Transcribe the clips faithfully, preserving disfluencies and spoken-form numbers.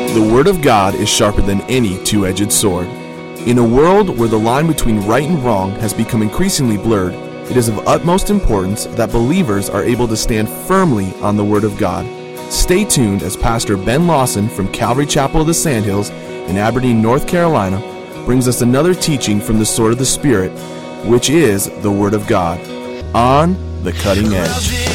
The Word of God is sharper than any two-edged sword. In a world where the line between right and wrong has become increasingly blurred, it is of utmost importance that believers are able to stand firmly on the Word of God. Stay tuned as Pastor Ben Lawson from Calvary Chapel of the Sandhills in Aberdeen, North Carolina, brings us another teaching from the sword of the Spirit, which is the Word of God, on the cutting edge.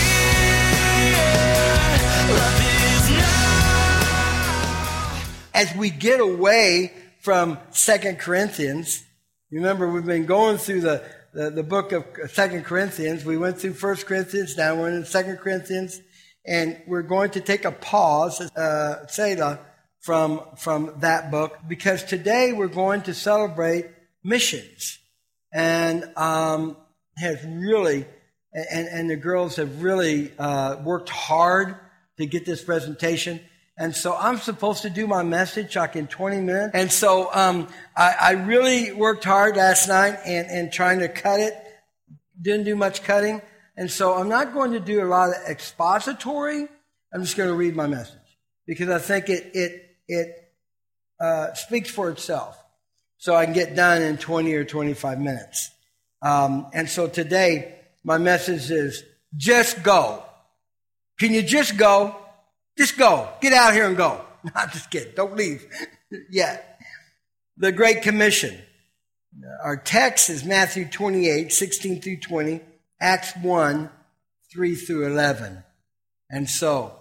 As we get away from Second Corinthians, remember we've been going through the, the, the book of Second Corinthians. We went through First Corinthians, now we're in Second Corinthians, and we're going to take a pause, uh, Selah, from, from that book, because today we're going to celebrate missions. And um, has really, and, and the girls have really uh, worked hard to get this presentation. And so I'm supposed to do my message like in twenty minutes. And so um, I, I really worked hard last night and, and trying to cut it. Didn't do much cutting. And so I'm not going to do a lot of expository. I'm just going to read my message because I think it it it uh, speaks for itself. So I can get done in twenty or twenty-five minutes. Um, and so today my message is just go. Can you just go? Just go. Get out here and go. No, I'm just kidding. Don't leave yet. The Great Commission. Our text is Matthew twenty-eight, sixteen through twenty, Acts one, three through eleven. And so,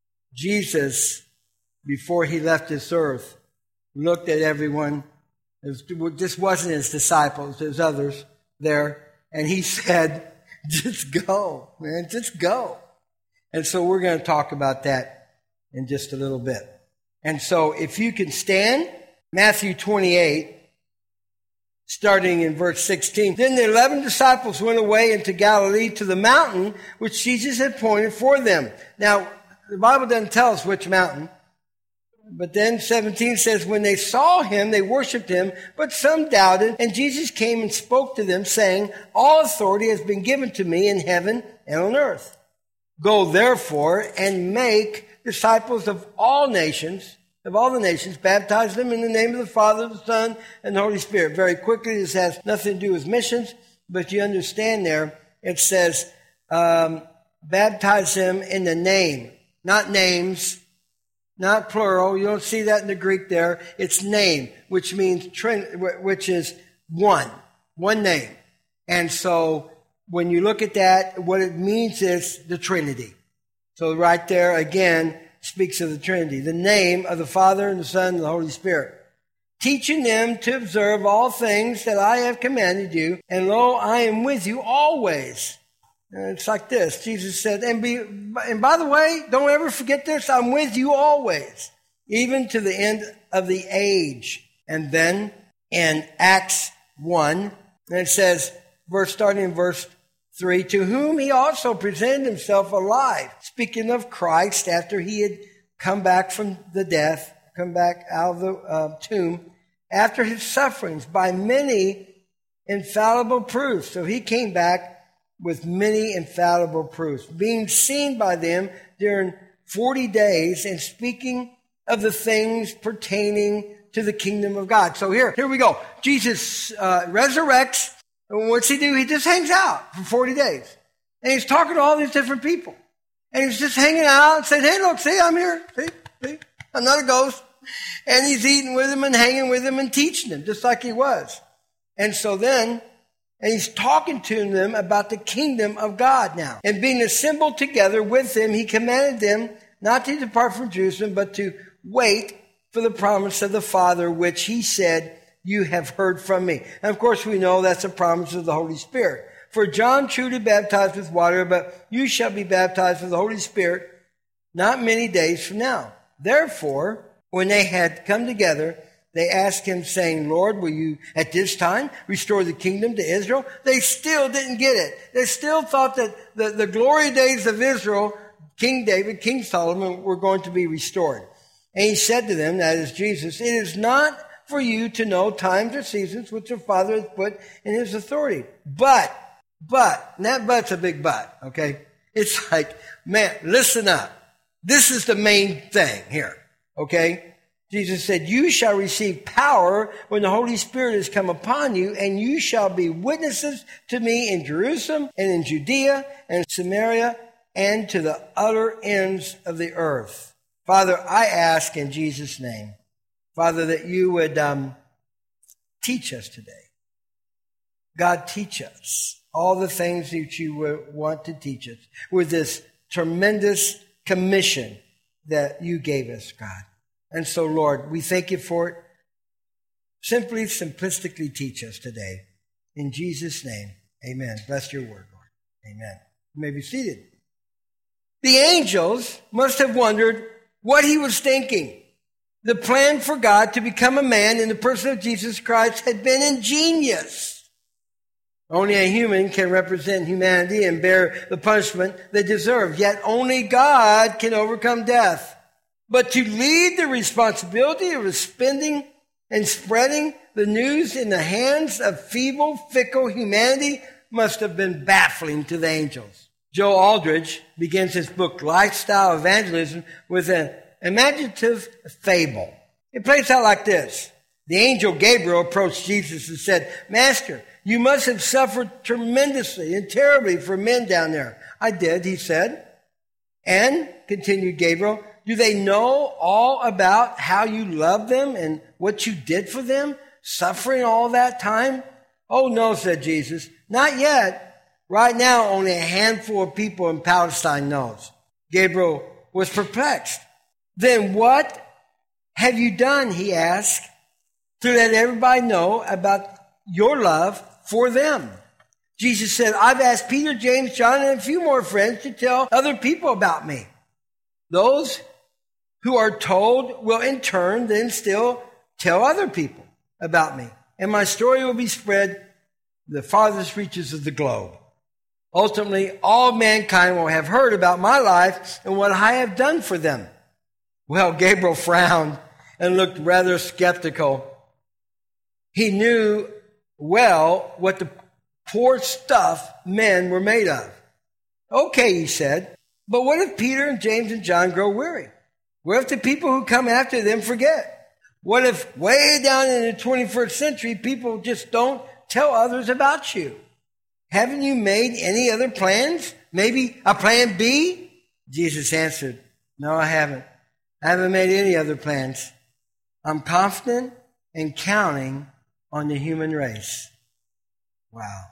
Jesus, before he left this earth, looked at everyone. This wasn't his disciples, there's others there. And he said, just go, man, just go. And so we're going to talk about that in just a little bit. And so if you can stand, Matthew twenty-eight, starting in verse sixteen. Then the eleven disciples went away into Galilee to the mountain which Jesus had appointed for them. Now, the Bible doesn't tell us which mountain. But then seventeen says, when they saw him, they worshiped him, but some doubted. And Jesus came and spoke to them, saying, all authority has been given to me in heaven and on earth. Go therefore and make disciples of all nations, of all the nations, baptize them in the name of the Father, the Son, and the Holy Spirit. Very quickly, this has nothing to do with missions, but you understand there, it says, um, baptize them in the name, not names, not plural. You don't see that in the Greek there. It's name, which means, which is one, one name. And so when you look at that, what it means is the Trinity. So right there, again, speaks of the Trinity. The name of the Father and the Son and the Holy Spirit. Teaching them to observe all things that I have commanded you. And lo, I am with you always. And it's like this. Jesus said, and, be, and by the way, don't ever forget this. I'm with you always, even to the end of the age. And then in Acts one, and it says, verse starting in verse three, to whom he also presented himself alive. Speaking of Christ, after he had come back from the death, come back out of the uh, tomb, after his sufferings by many infallible proofs. So he came back with many infallible proofs, being seen by them during forty days and speaking of the things pertaining to the kingdom of God. So here, here we go. Jesus uh, resurrects. And what's he do? He just hangs out for forty days. And he's talking to all these different people. And he's just hanging out and saying, hey, look, see, I'm here. See, see, I'm not a ghost. And he's eating with them and hanging with them and teaching them, just like he was. And so then, and he's talking to them about the kingdom of God now. And being assembled together with them, he commanded them not to depart from Jerusalem, but to wait for the promise of the Father, which he said, you have heard from me. And of course we know that's a promise of the Holy Spirit. For John truly baptized with water, but you shall be baptized with the Holy Spirit not many days from now. Therefore, when they had come together, they asked him, saying, Lord, will you at this time restore the kingdom to Israel? They still didn't get it. They still thought that the, the glory days of Israel, King David, King Solomon, were going to be restored. And he said to them, that is Jesus, it is not for you to know times or seasons which the Father has put in his authority. But, but, and that but's a big but, okay? It's like, man, listen up. This is the main thing here. Okay? Jesus said, you shall receive power when the Holy Spirit has come upon you, and you shall be witnesses to me in Jerusalem and in Judea and Samaria and to the utter ends of the earth. Father, I ask in Jesus' name, Father, that you would um, teach us today. God, teach us all the things that you would want to teach us with this tremendous commission that you gave us, God. And so, Lord, we thank you for it. Simply, simplistically teach us today. In Jesus' name, amen. Bless your word, Lord. Amen. You may be seated. The angels must have wondered what he was thinking. The plan for God to become a man in the person of Jesus Christ had been ingenious. Only a human can represent humanity and bear the punishment they deserve. Yet only God can overcome death. But to lead the responsibility of spending and spreading the news in the hands of feeble, fickle humanity must have been baffling to the angels. Joe Aldridge begins his book, Lifestyle Evangelism, with an imaginative fable. It plays out like this. The angel Gabriel approached Jesus and said, Master, you must have suffered tremendously and terribly for men down there. I did, he said. And, continued Gabriel, do they know all about how you loved them and what you did for them, suffering all that time? Oh, no, said Jesus, not yet. Right now, only a handful of people in Palestine knows. Gabriel was perplexed. Then what have you done, he asked, to let everybody know about your love for them? Jesus said, I've asked Peter, James, John, and a few more friends to tell other people about me. Those who are told will in turn then still tell other people about me. And my story will be spread to the farthest reaches of the globe. Ultimately, all mankind will have heard about my life and what I have done for them. Well, Gabriel frowned and looked rather skeptical. He knew well what the poor stuff men were made of. Okay, he said, but what if Peter and James and John grow weary? What if the people who come after them forget? What if way down in the twenty-first century, people just don't tell others about you? Haven't you made any other plans? Maybe a plan B? Jesus answered, no, I haven't. I haven't made any other plans. I'm confident and counting on the human race. Wow.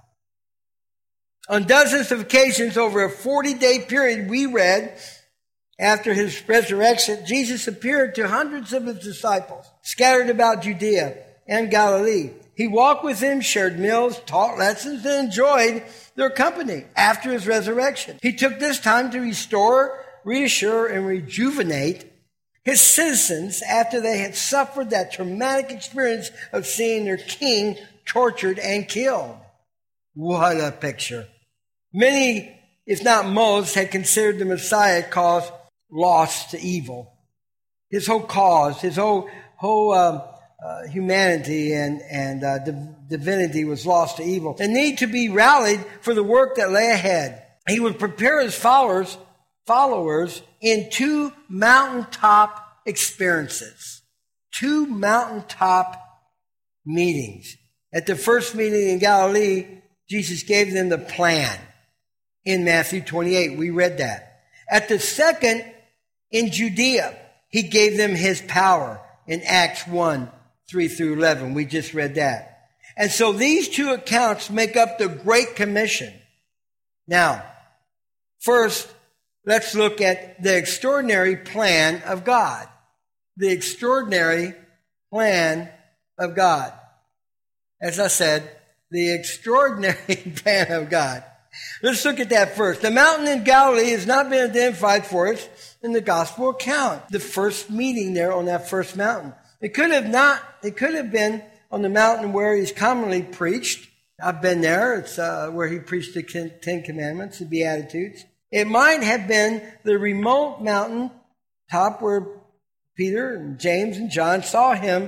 On dozens of occasions over a forty-day period, we read, after his resurrection, Jesus appeared to hundreds of his disciples scattered about Judea and Galilee. He walked with them, shared meals, taught lessons, and enjoyed their company after his resurrection. He took this time to restore, reassure, and rejuvenate his citizens after they had suffered that traumatic experience of seeing their king tortured and killed. What a picture. Many, if not most, had considered the Messiah cause lost to evil. His whole cause, his whole whole um, uh, humanity and, and uh, div- divinity was lost to evil. The need to be rallied for the work that lay ahead. He would prepare his followers, followers in two mountaintop experiences, two mountaintop meetings. At the first meeting in Galilee, Jesus gave them the plan in Matthew twenty-eight. We read that. At the second, in Judea, he gave them his power in Acts one, three through eleven. We just read that. And so these two accounts make up the Great Commission. Now, first, let's look at the extraordinary plan of God. The extraordinary plan of God. As I said, the extraordinary plan of God. Let's look at that first. The mountain in Galilee has not been identified for us in the gospel account. The first meeting there on that first mountain. It could have not, it could have been on the mountain where he's commonly preached. I've been there. It's uh, where he preached the Ten Commandments, the Beatitudes. It might have been the remote mountain top where Peter and James and John saw him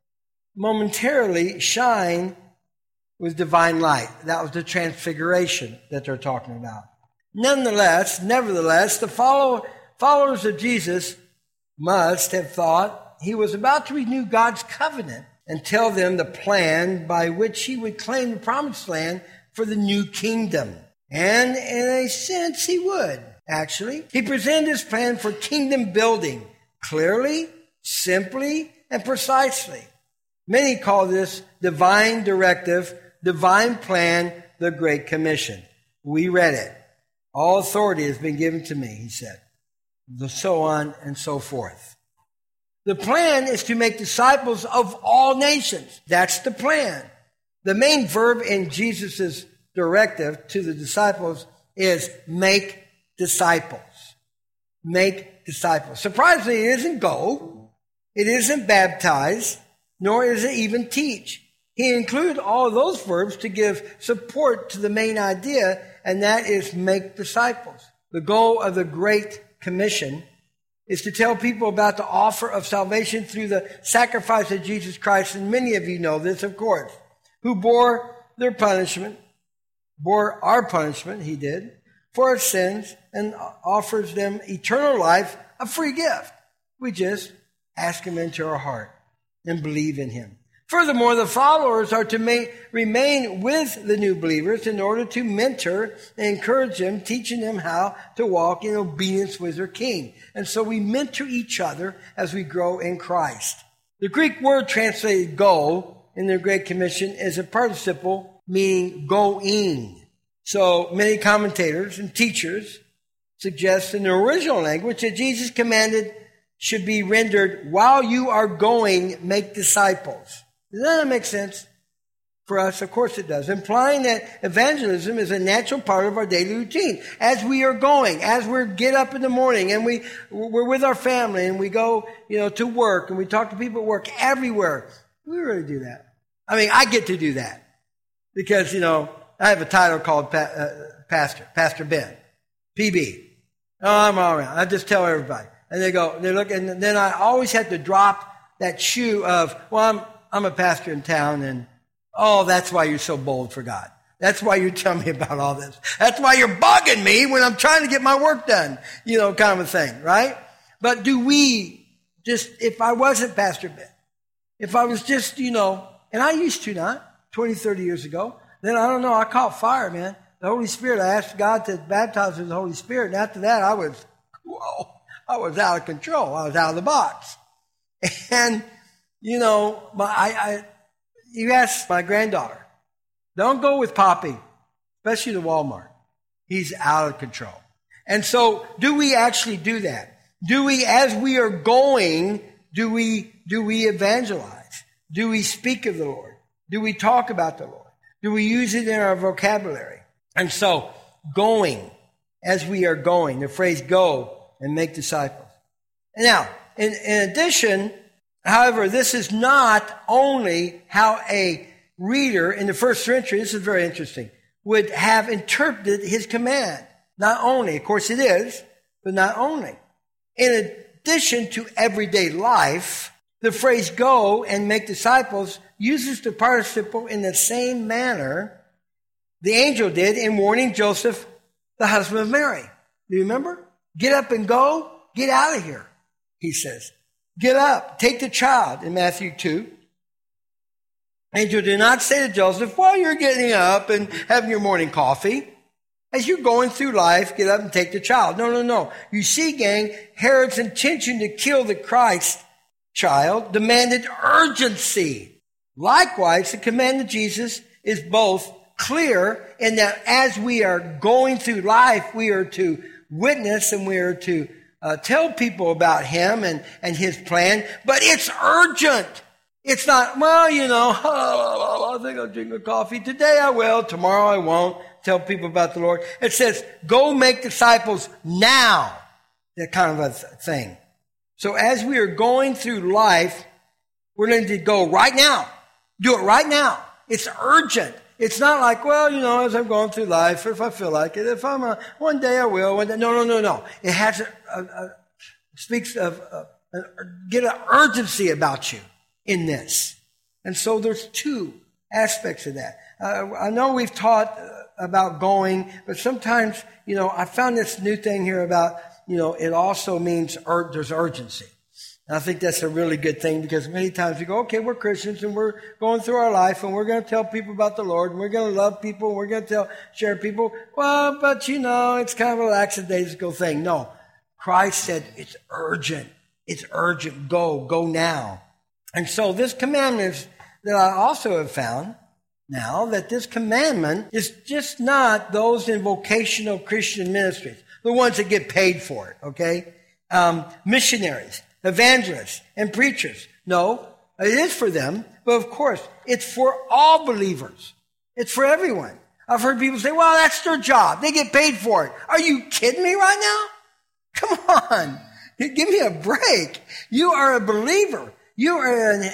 momentarily shine with divine light. That was the transfiguration that they're talking about. Nonetheless, nevertheless, the follow, followers of Jesus must have thought he was about to renew God's covenant and tell them the plan by which he would claim the promised land for the new kingdom. And in a sense, he would, actually. He presented his plan for kingdom building clearly, simply, and precisely. Many call this divine directive, divine plan, the Great Commission. We read it. All authority has been given to me, he said. So on and so forth. The plan is to make disciples of all nations. That's the plan. The main verb in Jesus' directive to the disciples is make disciples. Make disciples. Surprisingly, it isn't go. It isn't baptize, nor is it even teach. He included all of those verbs to give support to the main idea, and that is make disciples. The goal of the Great Commission is to tell people about the offer of salvation through the sacrifice of Jesus Christ, and many of you know this, of course, who bore their punishment, bore our punishment, he did, for our sins, and offers them eternal life, a free gift. We just ask him into our heart and believe in him. Furthermore, the followers are to ma- remain with the new believers in order to mentor and encourage them, teaching them how to walk in obedience with their King. And so we mentor each other as we grow in Christ. The Greek word translated go in the Great Commission is a participle meaning going. So many commentators and teachers suggest in the original language that Jesus commanded should be rendered, while you are going, make disciples. Does that make sense for us? Of course it does. Implying that evangelism is a natural part of our daily routine. As we are going, as we get up in the morning and we, we're with our family and we go, you know, to work and we talk to people at work everywhere. We really do that. I mean, I get to do that because, you know, I have a title called pa- uh, Pastor, Pastor Ben, P B. Oh, I'm all around. I just tell everybody. And they go, they look, and then I always have to drop that shoe of, well, I'm, I'm a pastor in town, and oh, that's why you're so bold for God. That's why you're telling me about all this. That's why you're bugging me when I'm trying to get my work done, you know, kind of a thing, right? But do we just, if I wasn't Pastor Ben, if I was just, you know, and I used to not, twenty, thirty years ago, then I don't know, I caught fire, man. The Holy Spirit, I asked God to baptize with the Holy Spirit, and after that, I was, whoa, I was out of control. I was out of the box. And, you know, my, I, I, you ask my granddaughter, don't go with Poppy, especially to Walmart. He's out of control. And so, do we actually do that? Do we, as we are going, do we, do we evangelize? Do we speak of the Lord? Do we talk about the Lord? Do we use it in our vocabulary? And so, going, as we are going, the phrase go and make disciples. Now, in, in addition, however, this is not only how a reader in the first century, this is very interesting, would have interpreted his command. Not only, of course it is, but not only. In addition to everyday life, the phrase go and make disciples uses the participle in the same manner the angel did in warning Joseph, the husband of Mary. Do you remember? Get up and go. Get out of here, he says. Get up. Take the child in Matthew two. Angel did not say to Joseph, while you're getting up and having your morning coffee, as you're going through life, get up and take the child. No, no, no. You see, gang, Herod's intention to kill the Christ child demanded urgency. Likewise, the command of Jesus is both clear in that as we are going through life, we are to witness and we are to uh, tell people about him and, and his plan, but it's urgent. It's not, well, you know, oh, I think I'll drink a coffee. Today I will. Tomorrow I won't. Tell people about the Lord. It says, go make disciples now. That kind of a th- thing. So as we are going through life, we're going to go right now. Do it right now. It's urgent. It's not like, well, you know, as I'm going through life, if I feel like it, if I'm a, one day I will. One day, no, no, no, no. It has a, a, a speaks of a, a, get an urgency about you in this. And so there's two aspects of that. Uh, I know we've taught about going, but sometimes, you know, I found this new thing here about, you know, it also means ur- there's urgency. And I think that's a really good thing because many times we go, okay, we're Christians and we're going through our life and we're going to tell people about the Lord and we're going to love people and we're going to tell, share people. Well, but you know, it's kind of a lackadaisical thing. No, Christ said it's urgent. It's urgent. Go, go now. And so this commandment is, that I also have found now that this commandment is just not those in vocational Christian ministries, the ones that get paid for it, okay? Um, missionaries, evangelists, and preachers. No, it is for them, but of course, it's for all believers. It's for everyone. I've heard people say, well, that's their job. They get paid for it. Are you kidding me right now? Come on. Give me a break. You are a believer. You are an,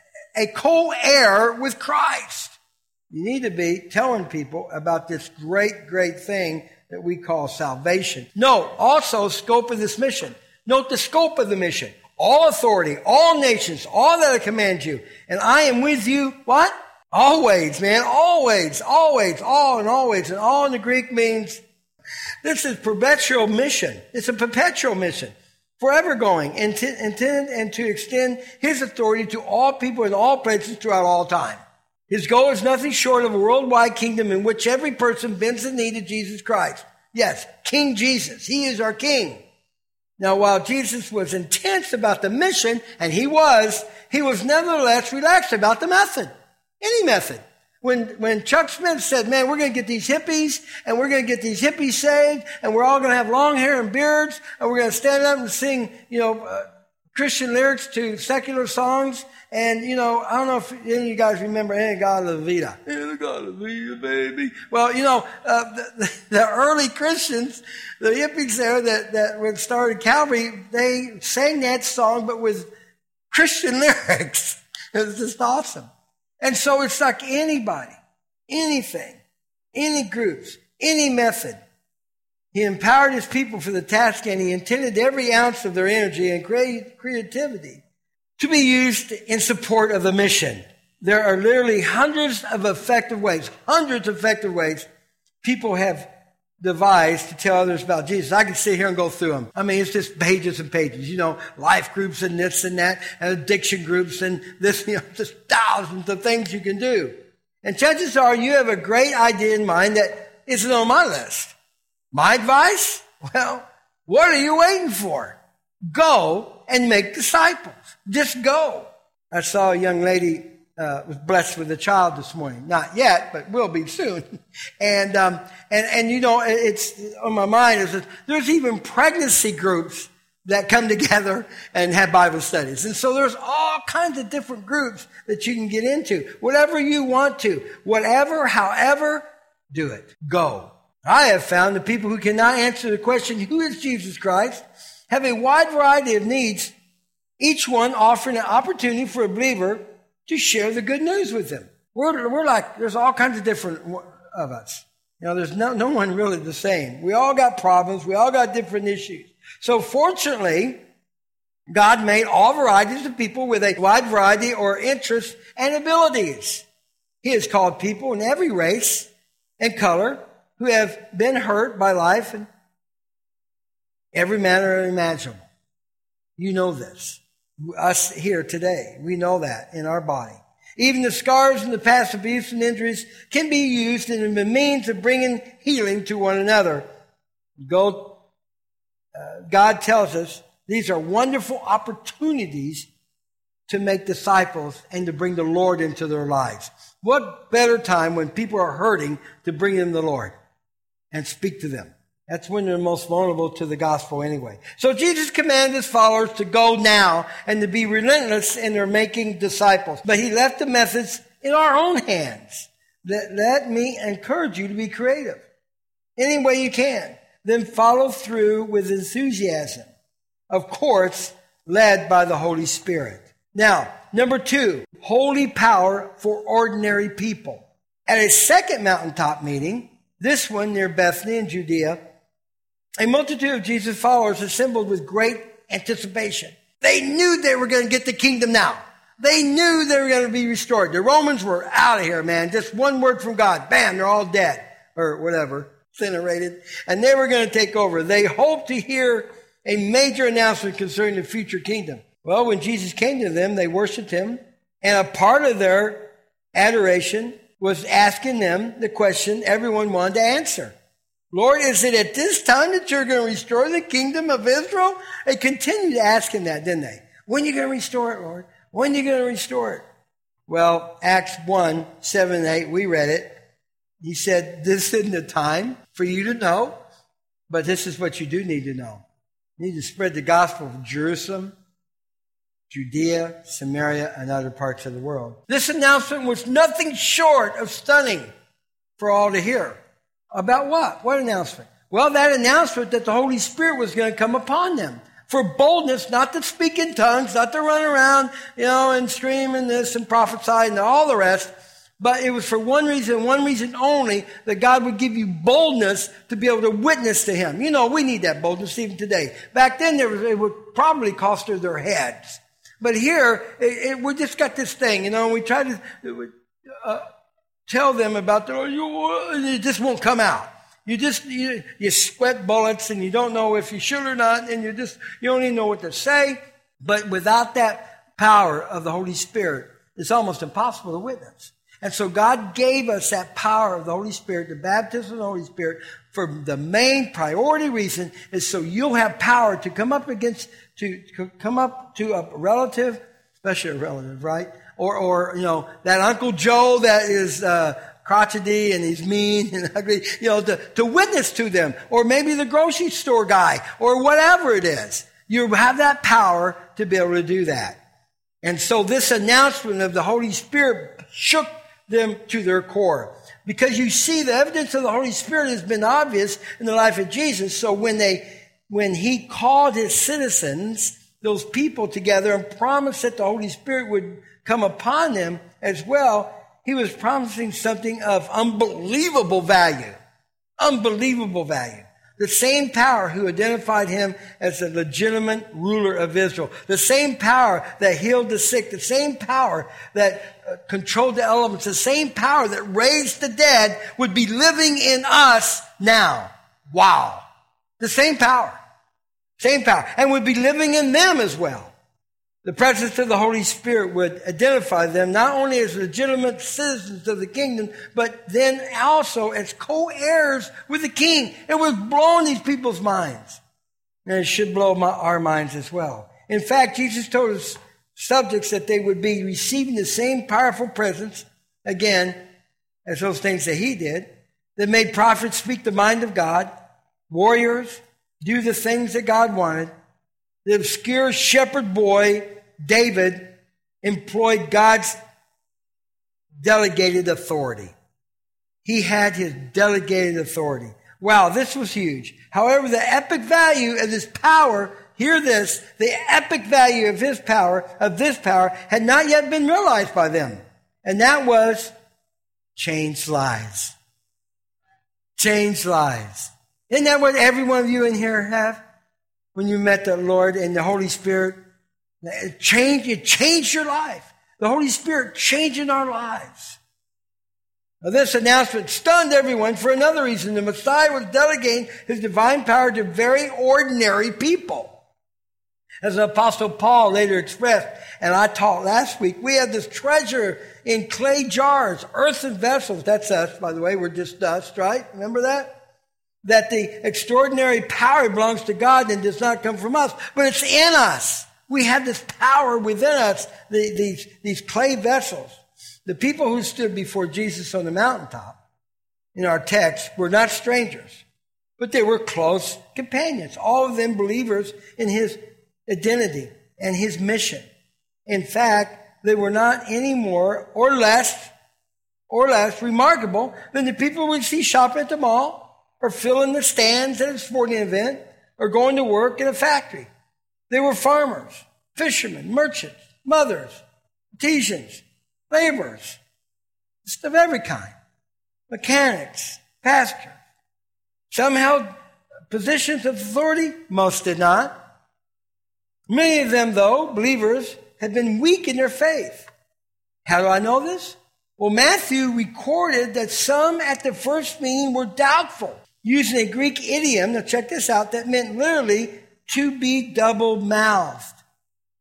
a co-heir with Christ. You need to be telling people about this great, great thing that we call salvation. Note also scope of this mission. Note the scope of the mission. All authority, all nations, all that I command you. And I am with you, what? Always, man. Always, always, all and always. And all in the Greek means this is perpetual mission. It's a perpetual mission. Forever going, intend, intend and to extend his authority to all people in all places throughout all time. His goal is nothing short of a worldwide kingdom in which every person bends the knee to Jesus Christ. Yes, King Jesus. He is our King. Now, while Jesus was intense about the mission, and he was, he was nevertheless relaxed about the method. Any method. When, when Chuck Smith said, man, we're going to get these hippies, and we're going to get these hippies saved, and we're all going to have long hair and beards, and we're going to stand up and sing, you know, uh, Christian lyrics to secular songs. And, you know, I don't know if any of you guys remember, hey, God la vida. Hey, God la vida, baby. Well, you know, uh, the, the early Christians, the hippies there that, that when started Calvary, they sang that song, but with Christian lyrics. It was just awesome. And so it's like anybody, anything, any groups, any method. He empowered his people for the task, and he intended every ounce of their energy and creativity to be used in support of the mission. There are literally hundreds of effective ways, hundreds of effective ways people have devised to tell others about Jesus. I can sit here and go through them. I mean, it's just pages and pages, you know, life groups and this and that, and addiction groups and this, you know, just thousands of things you can do. And chances are you have a great idea in mind that isn't on my list. My advice? Well, what are you waiting for? Go and make disciples. Just go. I saw a young lady uh, was blessed with a child this morning. Not yet, but will be soon. And um, and and you know, it's on my mind is that there's even pregnancy groups that come together and have Bible studies. And so there's all kinds of different groups that you can get into. Whatever you want to, whatever, however, do it. Go. I have found that people who cannot answer the question, who is Jesus Christ, have a wide variety of needs, each one offering an opportunity for a believer to share the good news with them. We're, we're like, there's all kinds of different of us. You know, there's no, no one really the same. We all got problems. We all got different issues. So fortunately, God made all varieties of people with a wide variety or interests and abilities. He has called people in every race and color who have been hurt by life in every manner imaginable. You know this. Us here today, we know that in our body. Even the scars and the past abuse and injuries can be used in a means of bringing healing to one another. Go, uh, God tells us these are wonderful opportunities to make disciples and to bring the Lord into their lives. What better time when people are hurting to bring them the Lord and speak to them? That's when they're most vulnerable to the gospel anyway. So Jesus commanded his followers to go now and to be relentless in their making disciples. But he left the methods in our own hands. Let, let me encourage you to be creative any way you can. Then follow through with enthusiasm. Of course, led by the Holy Spirit. Now, number two, holy power for ordinary people. At a second mountaintop meeting, this one near Bethany in Judea, a multitude of Jesus' followers assembled with great anticipation. They knew they were going to get the kingdom now. They knew they were going to be restored. The Romans were out of here, man. Just one word from God. Bam, they're all dead. Or whatever, incinerated. And they were going to take over. They hoped to hear a major announcement concerning the future kingdom. Well, when Jesus came to them, they worshiped him. And a part of their adoration was asking them the question everyone wanted to answer. Lord, is it at this time that you're going to restore the kingdom of Israel? They continued to ask him that, didn't they? When are you going to restore it, Lord? When are you going to restore it? Well, Acts one, seven and eight, we read it. He said, this isn't the time for you to know, but this is what you do need to know. You need to spread the gospel of Jerusalem, Judea, Samaria, and other parts of the world. This announcement was nothing short of stunning for all to hear. About what? What announcement? Well, that announcement that the Holy Spirit was going to come upon them. For boldness, not to speak in tongues, not to run around, you know, and scream and this and prophesy and all the rest. But it was for one reason, one reason only, that God would give you boldness to be able to witness to him. You know, we need that boldness even today. Back then, there was, it would probably cost her their heads. But here, it, it, we just got this thing, you know, and we try to uh, tell them about the, it just won't come out. You just, you, you sweat bullets and you don't know if you should or not, and you just, you don't even know what to say. But without that power of the Holy Spirit, it's almost impossible to witness. And so God gave us that power of the Holy Spirit, the baptism of the Holy Spirit, for the main priority reason is so you'll have power to come up against, to, to come up to a relative, especially a relative, right? Or, or, you know, that Uncle Joe that is, uh, crotchety and he's mean and ugly, you know, to, to witness to them. Or maybe the grocery store guy or whatever it is. You have that power to be able to do that. And so this announcement of the Holy Spirit shook them to their core. Because you see, the evidence of the Holy Spirit has been obvious in the life of Jesus. So when they, when he called his citizens, those people together, and promised that the Holy Spirit would come upon them as well, he was promising something of unbelievable value. Unbelievable value. The same power who identified him as the legitimate ruler of Israel. The same power that healed the sick. The same power that uh, controlled the elements. The same power that raised the dead would be living in us now. Wow. The same power. Same power. And would be living in them as well. The presence of the Holy Spirit would identify them not only as legitimate citizens of the kingdom, but then also as co-heirs with the king. It was blowing these people's minds. And it should blow my, our minds as well. In fact, Jesus told his subjects that they would be receiving the same powerful presence, again, as those things that he did, that made prophets speak the mind of God, warriors do the things that God wanted. The obscure shepherd boy, David, employed God's delegated authority. He had his delegated authority. Wow, this was huge. However, the epic value of his power, hear this, the epic value of his power, of this power, had not yet been realized by them. And that was changed lives. Changed lives. Isn't that what every one of you in here have? When you met the Lord and the Holy Spirit, it changed, it changed your life. The Holy Spirit changing our lives. Now, this announcement stunned everyone for another reason. The Messiah was delegating his divine power to very ordinary people. As the Apostle Paul later expressed, and I taught last week, we have this treasure in clay jars, earthen vessels. That's us, by the way. We're just dust, right? Remember that? That the extraordinary power belongs to God and does not come from us, but it's in us. We have this power within us, the, these, these clay vessels. The people who stood before Jesus on the mountaintop in our text were not strangers, but they were close companions, all of them believers in his identity and his mission. In fact, they were not any more or less or less remarkable than the people we see shopping at the mall or filling the stands at a sporting event or going to work in a factory. They were farmers, fishermen, merchants, mothers, artisans, laborers, just of every kind, mechanics, pastors. Some held positions of authority, most did not. Many of them, though, believers, had been weak in their faith. How do I know this? Well, Matthew recorded that some at the first meeting were doubtful, using a Greek idiom, now check this out, that meant literally to be double-mouthed.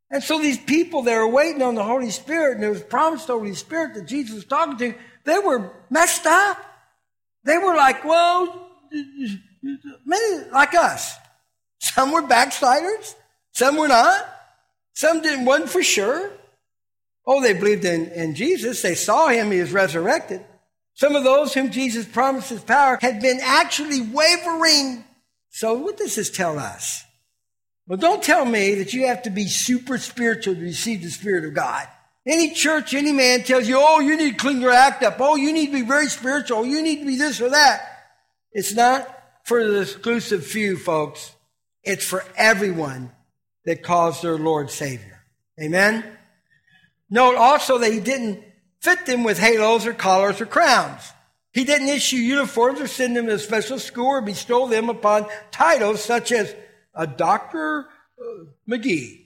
And so these people that are waiting on the Holy Spirit, and there was promised the Holy Spirit that Jesus was talking to, they were messed up. They were like, well, many like us. Some were backsliders. Some were not. Some didn't, wasn't for sure. Oh, they believed in, in Jesus. They saw him. He was resurrected. Some of those whom Jesus promised his power had been actually wavering. So what does this tell us? Well, don't tell me that you have to be super spiritual to receive the Spirit of God. Any church, any man tells you, oh, you need to clean your act up. Oh, you need to be very spiritual. Oh, you need to be this or that. It's not for the exclusive few, folks. It's for everyone that calls their Lord Savior. Amen? Note also that he didn't fit them with halos or collars or crowns. He didn't issue uniforms or send them to a special school or bestow them upon titles such as a Doctor uh, McGee.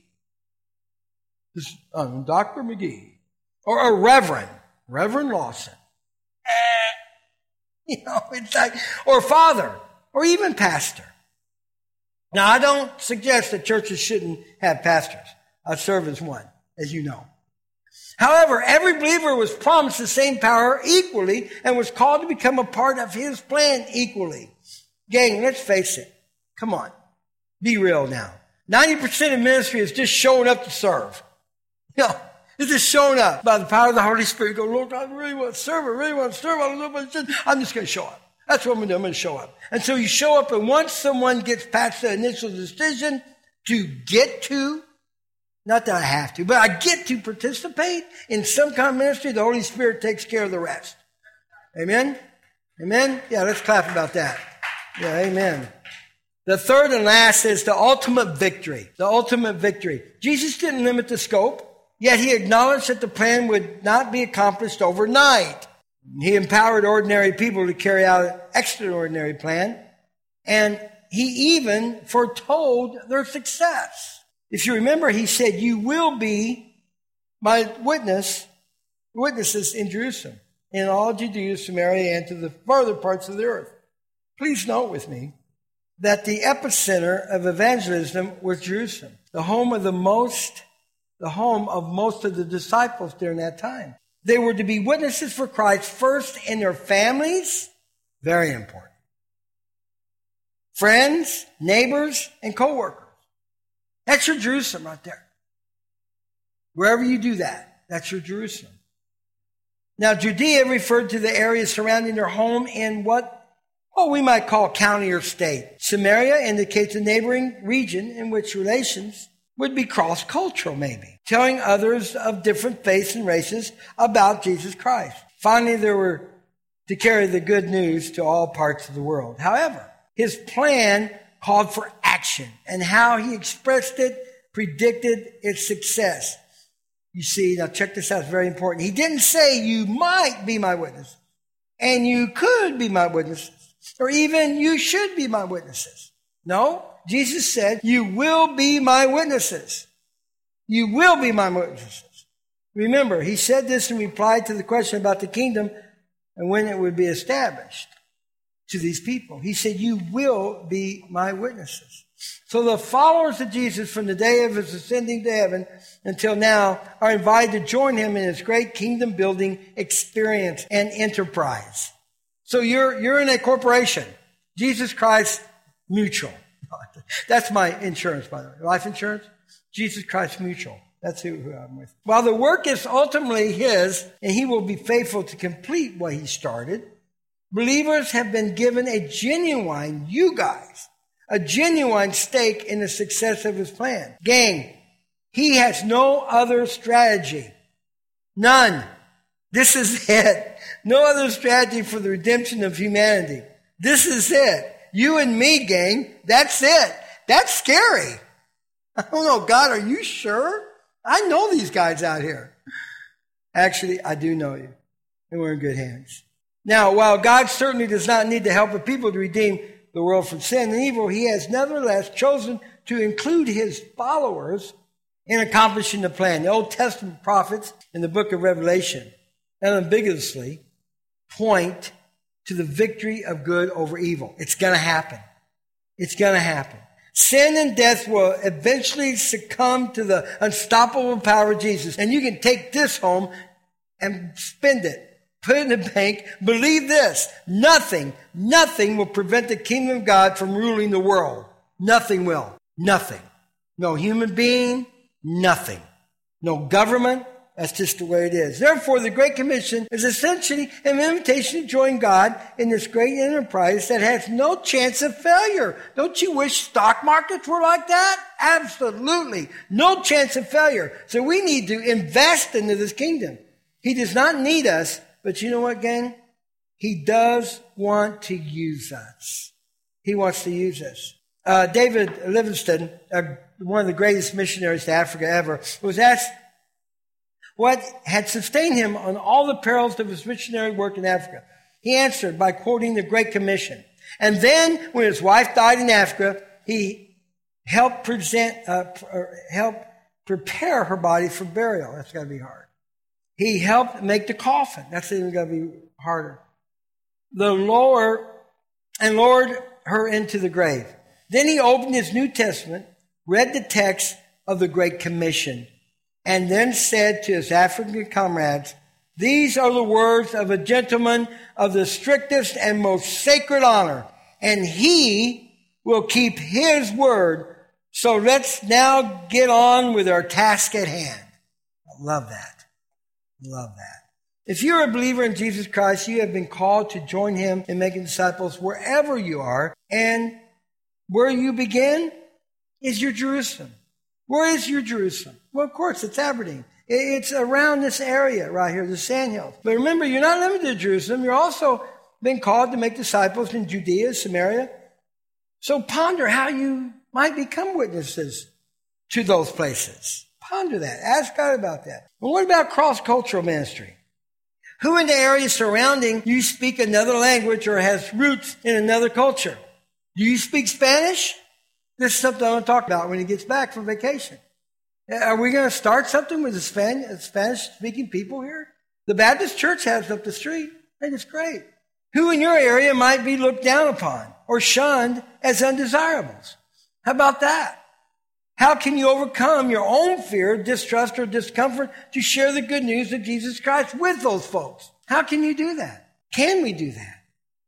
Um, Doctor McGee. Or a Reverend. Reverend Lawson. Eh, you know, it's like, or Father. Or even Pastor. Now, I don't suggest that churches shouldn't have pastors. I serve as one, as you know. However, every believer was promised the same power equally and was called to become a part of his plan equally. Gang, let's face it. Come on. Be real now. ninety percent of ministry is just showing up to serve. You know, it's just showing up by the power of the Holy Spirit. You go, Lord, I really want to serve. I really want to serve. I don't know what it is. I'm just going to show up. That's what I'm going to do. I'm going to show up. And so you show up, and once someone gets past the initial decision to get to, not that I have to, but I get to participate in some kind of ministry, the Holy Spirit takes care of the rest. Amen? Amen? Yeah, let's clap about that. Yeah, amen. The third and last is the ultimate victory. The ultimate victory. Jesus didn't limit the scope, yet he acknowledged that the plan would not be accomplished overnight. He empowered ordinary people to carry out an extraordinary plan, and he even foretold their success. If you remember, he said, you will be my witness, witnesses in Jerusalem, in all Judea, Samaria, and to the further parts of the earth. Please note with me that the epicenter of evangelism was Jerusalem, the home of the most, the home of most of the disciples during that time. They were to be witnesses for Christ first in their families, very important. Friends, neighbors, and co-workers. That's your Jerusalem right there. Wherever you do that, that's your Jerusalem. Now, Judea referred to the area surrounding their home in what Well, we might call county or state. Samaria indicates a neighboring region in which relations would be cross-cultural, maybe, telling others of different faiths and races about Jesus Christ. Finally, they were to carry the good news to all parts of the world. However, his plan called for action, and how he expressed it predicted its success. You see, now check this out, it's very important. He didn't say you might be my witnesses, and you could be my witnesses, or even you should be my witnesses. No, Jesus said, you will be my witnesses. You will be my witnesses. Remember, he said this in reply to the question about the kingdom and when it would be established to these people. He said, you will be my witnesses. So the followers of Jesus from the day of his ascending to heaven until now are invited to join him in his great kingdom building experience and enterprise. So you're, you're in a corporation, Jesus Christ Mutual. That's my insurance, by the way. Life insurance, Jesus Christ Mutual. That's who, who I'm with. While the work is ultimately his, and he will be faithful to complete what he started, believers have been given a genuine, you guys, a genuine stake in the success of his plan. Gang, he has no other strategy. None. This is it. No other strategy for the redemption of humanity. This is it. You and me, gang, that's it. That's scary. I don't know, God, are you sure? I know these guys out here. Actually, I do know you. And we're in good hands. Now, while God certainly does not need the help of people to redeem the world from sin and evil, he has nevertheless chosen to include his followers in accomplishing the plan. The Old Testament prophets in the book of Revelation unambiguously point to the victory of good over evil. It's going to happen. It's going to happen. Sin and death will eventually succumb to the unstoppable power of Jesus. And you can take this home and spend it. Put it in the bank. Believe this. Nothing, nothing will prevent the kingdom of God from ruling the world. Nothing will. Nothing. No human being, nothing. No government. That's just the way it is. Therefore, the Great Commission is essentially an invitation to join God in this great enterprise that has no chance of failure. Don't you wish stock markets were like that? Absolutely. No chance of failure. So we need to invest into this kingdom. He does not need us, but you know what, gang? He does want to use us. He wants to use us. Uh, David Livingstone, uh, one of the greatest missionaries to Africa ever, was asked what had sustained him on all the perils of his missionary work in Africa. He answered by quoting the Great Commission. And then, when his wife died in Africa, he helped present, uh, helped prepare her body for burial. That's got to be hard. He helped make the coffin. That's even got to be harder. The lower and lowered her into the grave. Then he opened his New Testament, read the text of the Great Commission, and then said to his African comrades, "These are the words of a gentleman of the strictest and most sacred honor, and he will keep his word. So let's now get on with our task at hand." I love that. Love that. If you're a believer in Jesus Christ, you have been called to join him in making disciples wherever you are, and where you begin is your Jerusalem. Where is your Jerusalem? Well, of course, it's Aberdeen. It's around this area right here, the Sandhills. But remember, you're not limited to Jerusalem. You're also been called to make disciples in Judea, Samaria. So ponder how you might become witnesses to those places. Ponder that. Ask God about that. And what about cross-cultural ministry? Who in the area surrounding you speak another language or has roots in another culture? Do you speak Spanish? This is something I'm going to talk about when he gets back from vacation. Are we going to start something with the Spanish-speaking people here? The Baptist church has up the street. I think it's great. Who in your area might be looked down upon or shunned as undesirables? How about that? How can you overcome your own fear, distrust, or discomfort to share the good news of Jesus Christ with those folks? How can you do that? Can we do that?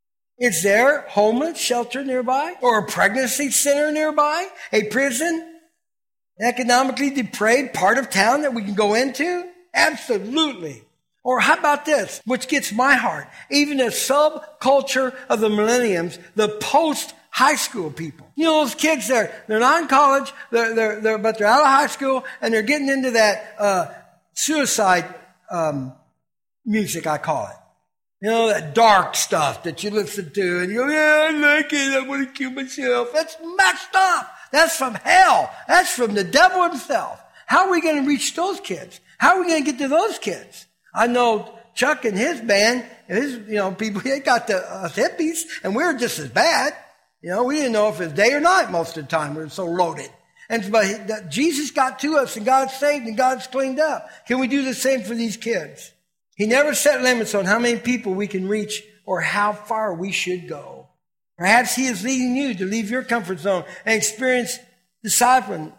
Is there homeless shelter nearby? Or a pregnancy center nearby? A prison? An economically depraved part of town that we can go into? Absolutely. Or how about this, which gets my heart? Even the subculture of the millenniums, the post-high school people. You know, those kids, they're, they're not in college, they're, they're, they're, but they're out of high school, and they're getting into that uh, suicide um, music, I call it. You know, that dark stuff that you listen to, and you go, yeah, I like it, I want to kill myself. That's messed up. That's from hell. That's from the devil himself. How are we going to reach those kids? How are we going to get to those kids? I know Chuck and his band, his, you know, people, they got the uh, hippies, and we were just as bad. You know, we didn't know if it was day or night most of the time. We were so loaded. And but Jesus got to us, and God's saved, and God's cleaned up. Can we do the same for these kids? He never set limits on how many people we can reach or how far we should go. Perhaps he is leading you to leave your comfort zone and experience discipling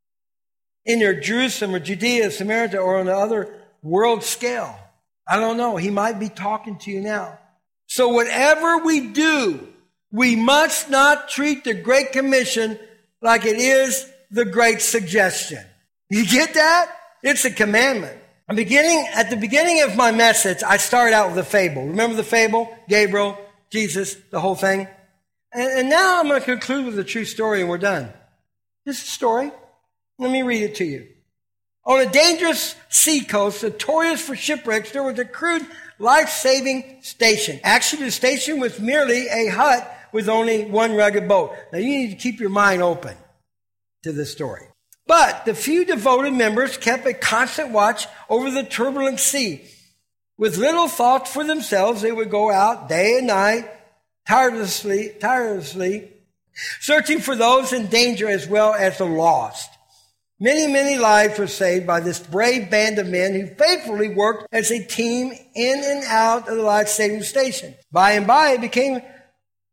in your Jerusalem or Judea, Samaria, or on the other world scale. I don't know. He might be talking to you now. So whatever we do, we must not treat the Great Commission like it is the Great Suggestion. You get that? It's a commandment. I'm beginning, at the beginning of my message, I started out with a fable. Remember the fable? Gabriel, Jesus, the whole thing. And, and now I'm going to conclude with a true story and we're done. This is a story. Let me read it to you. On a dangerous sea coast, notorious for shipwrecks, there was a crude life-saving station. Actually, the station was merely a hut with only one rugged boat. Now, you need to keep your mind open to this story. But the few devoted members kept a constant watch over the turbulent sea. With little thought for themselves, they would go out day and night, tirelessly, tirelessly, searching for those in danger as well as the lost. Many, many lives were saved by this brave band of men who faithfully worked as a team in and out of the life-saving station. By and by, it became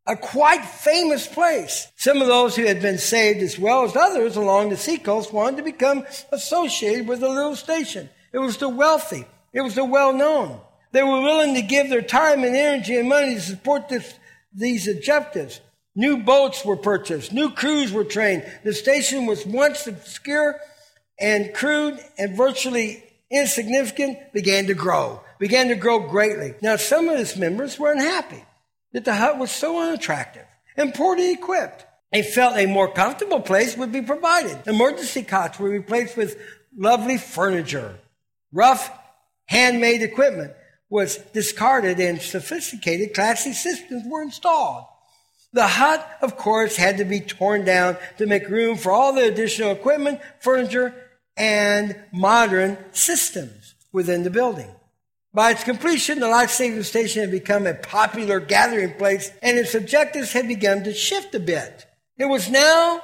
a quite famous place. Some of those who had been saved as well as others along the seacoast wanted to become associated with the little station. It was the wealthy. It was the well-known. They were willing to give their time and energy and money to support this, these objectives. New boats were purchased. New crews were trained. The station was once obscure and crude and virtually insignificant, began to grow, began to grow greatly. Now, some of its members were unhappy that the hut was so unattractive and poorly equipped. They felt a more comfortable place would be provided. Emergency cots were replaced with lovely furniture. Rough, handmade equipment was discarded and sophisticated, classy systems were installed. The hut, of course, had to be torn down to make room for all the additional equipment, furniture, and modern systems within the building. By its completion, the life-saving station had become a popular gathering place, and its objectives had begun to shift a bit. It was now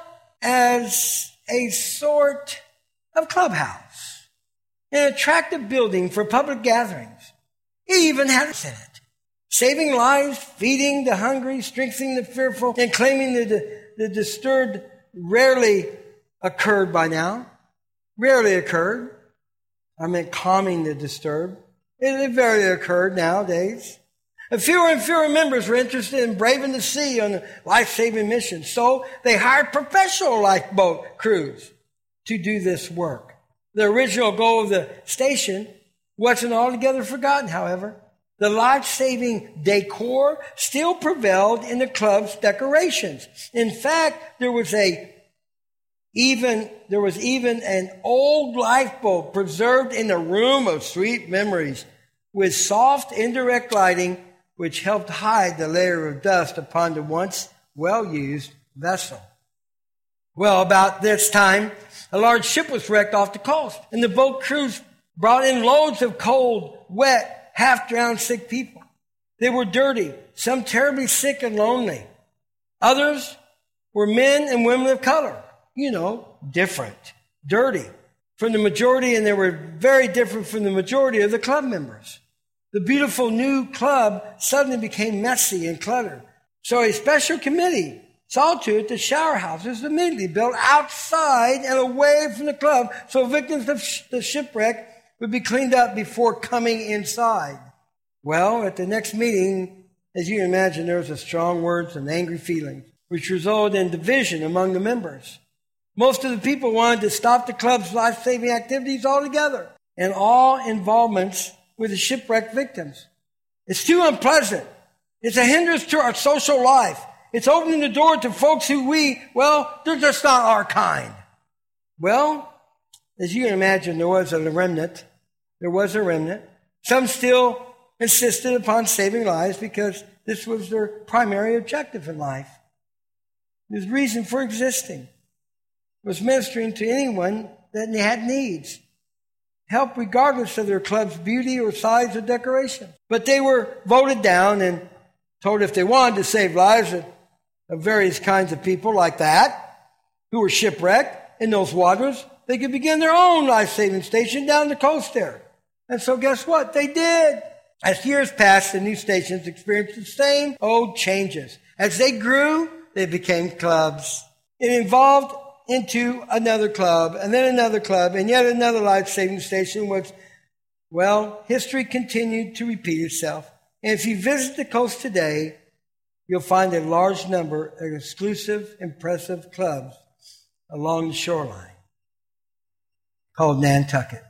as a sort of clubhouse, an attractive building for public gatherings. It even had a Senate, saving lives, feeding the hungry, strengthening the fearful, and claiming the, the disturbed rarely occurred by now. Rarely occurred. I meant calming the disturbed. It rarely occurred nowadays. And fewer and fewer members were interested in braving the sea on a life-saving mission. So they hired professional lifeboat crews to do this work. The original goal of the station wasn't altogether forgotten, however. The life-saving decor still prevailed in the club's decorations. In fact, there was a even there was even an old lifeboat preserved in a room of sweet memories with soft indirect lighting which helped hide the layer of dust upon the once well-used vessel. Well, about this time, a large ship was wrecked off the coast, and the boat crews brought in loads of cold, wet, half-drowned sick people. They were dirty, some terribly sick and lonely. Others were men and women of color. You know, different, dirty from the majority, and they were very different from the majority of the club members. The beautiful new club suddenly became messy and cluttered. So a special committee saw to it that shower houses immediately built outside and away from the club so victims of sh- the shipwreck would be cleaned up before coming inside. Well, at the next meeting, as you can imagine, there was a strong words and angry feelings, which resulted in division among the members. Most of the people wanted to stop the club's life-saving activities altogether and all involvements with the shipwreck victims. It's too unpleasant. It's a hindrance to our social life. It's opening the door to folks who we, well, they're just not our kind. Well, as you can imagine, there was a remnant. There was a remnant. Some still insisted upon saving lives because this was their primary objective in life. There's reason for existing. Was ministering to anyone that had needs. Help regardless of their club's beauty or size or decoration. But they were voted down and told if they wanted to save lives of, of various kinds of people like that, who were shipwrecked in those waters, they could begin their own life-saving station down the coast there. And so guess what? They did. As years passed, the new stations experienced the same old changes. As they grew, they became clubs. It involved into another club, and then another club, and yet another life-saving station was, well, history continued to repeat itself. And if you visit the coast today, you'll find a large number of exclusive, impressive clubs along the shoreline called Nantucket.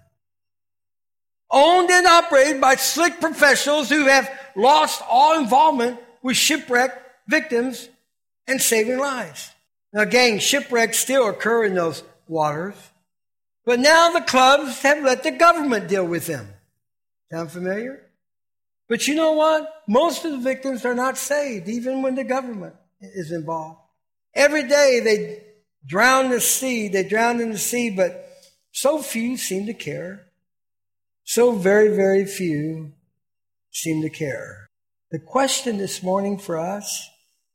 Owned and operated by slick professionals who have lost all involvement with shipwreck victims and saving lives. Now, gang, shipwrecks still occur in those waters, but now the clubs have let the government deal with them. Sound familiar? But you know what? Most of the victims are not saved, even when the government is involved. Every day they drown in the sea, they drown in the sea, but so few seem to care. So very, very few seem to care. The question this morning for us,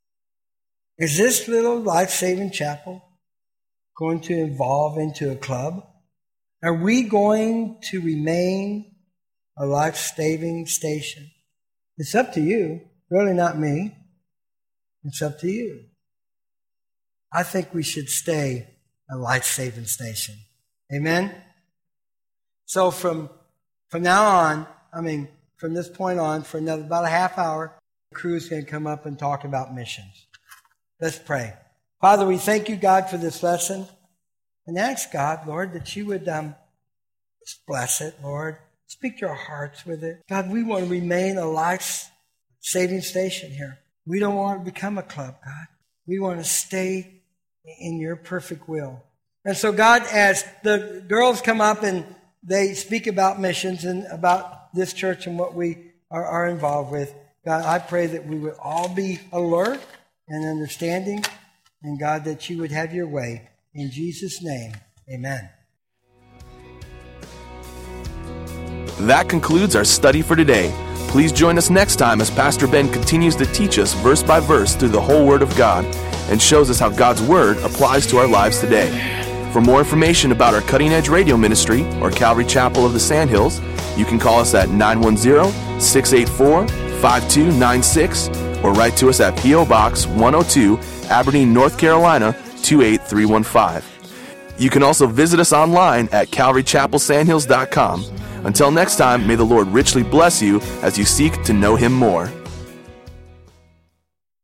is this little life-saving chapel going to evolve into a club? Are we going to remain a life-saving station? It's up to you, really not me. It's up to you. I think we should stay a life-saving station. Amen? So from, from now on, I mean, from this point on, for another about a half hour, the crew's going to come up and talk about missions. Let's pray. Father, we thank you, God, for this lesson. And ask God, Lord, that you would um, just bless it, Lord. Speak to our hearts with it. God, we want to remain a life-saving station here. We don't want to become a club, God. We want to stay in your perfect will. And so, God, as the girls come up and they speak about missions and about this church and what we are, are involved with, God, I pray that we would all be alert and understanding, and God, that you would have your way. In Jesus' name, amen. That concludes our study for today. Please join us next time as Pastor Ben continues to teach us verse by verse through the whole Word of God and shows us how God's Word applies to our lives today. For more information about our Cutting Edge Radio Ministry or Calvary Chapel of the Sandhills, you can call us at nine one zero, six eight four, five two nine six or write to us at P O Box one oh two, Aberdeen, North Carolina, two eight three one five. You can also visit us online at calvary chapel sandhills dot com. Until next time, may the Lord richly bless you as you seek to know Him more.